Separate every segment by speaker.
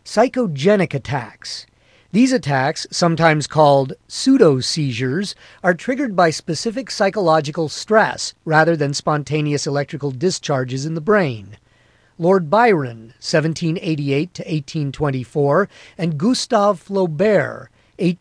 Speaker 1: Psychogenic attacks. These attacks, sometimes called pseudo-seizures, are triggered by specific psychological stress rather than spontaneous electrical discharges in the brain. Lord Byron, 1788 to 1824, and Gustave Flaubert,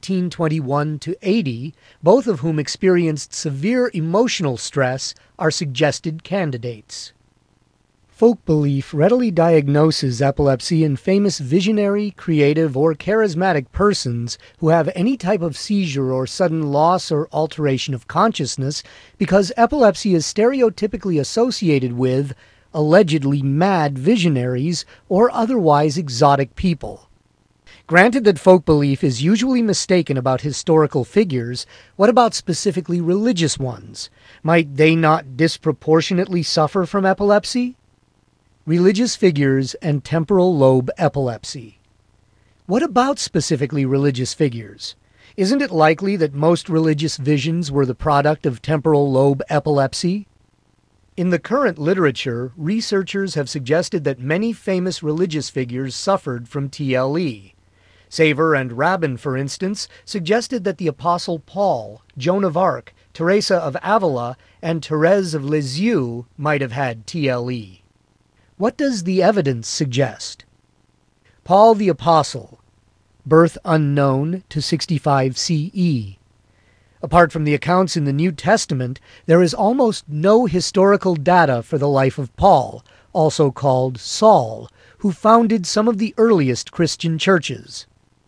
Speaker 1: 1821 to 80, both of whom experienced severe emotional stress, are suggested candidates. Folk belief readily diagnoses epilepsy in famous visionary, creative, or charismatic persons who have any type of seizure or sudden loss or alteration of consciousness because epilepsy is stereotypically associated with allegedly mad visionaries or otherwise exotic people. Granted that folk belief is usually mistaken about historical figures, what about specifically religious ones? Might they not disproportionately suffer from epilepsy? Religious figures and temporal lobe epilepsy. What about specifically religious figures? Isn't it likely that most religious visions were the product of temporal lobe epilepsy? In the current literature, researchers have suggested that many famous religious figures suffered from TLE. Saver and Rabin, for instance, suggested that the Apostle Paul, Joan of Arc, Teresa of Avila, and Thérèse of Lisieux might have had TLE. What does the evidence suggest? Paul the Apostle, birth unknown to 65 CE. Apart from the accounts in the New Testament, there is almost no historical data for the life of Paul, also called Saul, who founded some of the earliest Christian churches.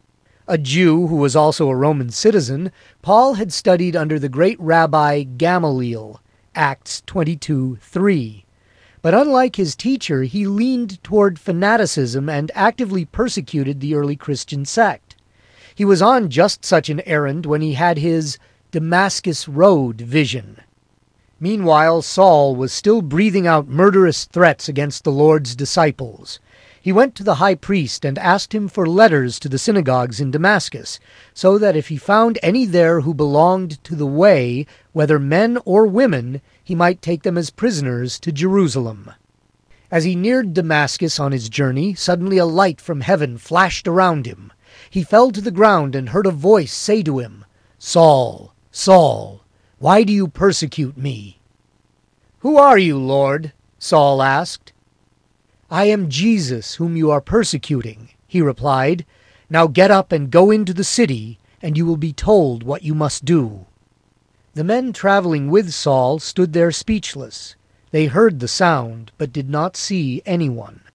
Speaker 1: A Jew who was also a Roman citizen, Paul had studied under the great Rabbi Gamaliel, Acts 22:3. But unlike his teacher, he leaned toward fanaticism and actively persecuted the early Christian sect. He was on just such an errand when he had his Damascus Road vision. Meanwhile, Saul was still breathing out murderous threats against the Lord's disciples. He went to the high priest and asked him for letters to the synagogues in Damascus, so that if he found any there who belonged to the way, whether men or women, he might take them as prisoners to Jerusalem. As he neared Damascus on his journey, suddenly a light from heaven flashed around him. He fell to the ground and heard a voice say to him, "Saul, Saul, why do you persecute me?" "Who are you, Lord?" Saul asked. "I am Jesus, whom you are persecuting," he replied. "Now get up and go into the city, and you will be told what you must do." The men traveling with Saul stood there speechless. They heard the sound, but did not see anyone.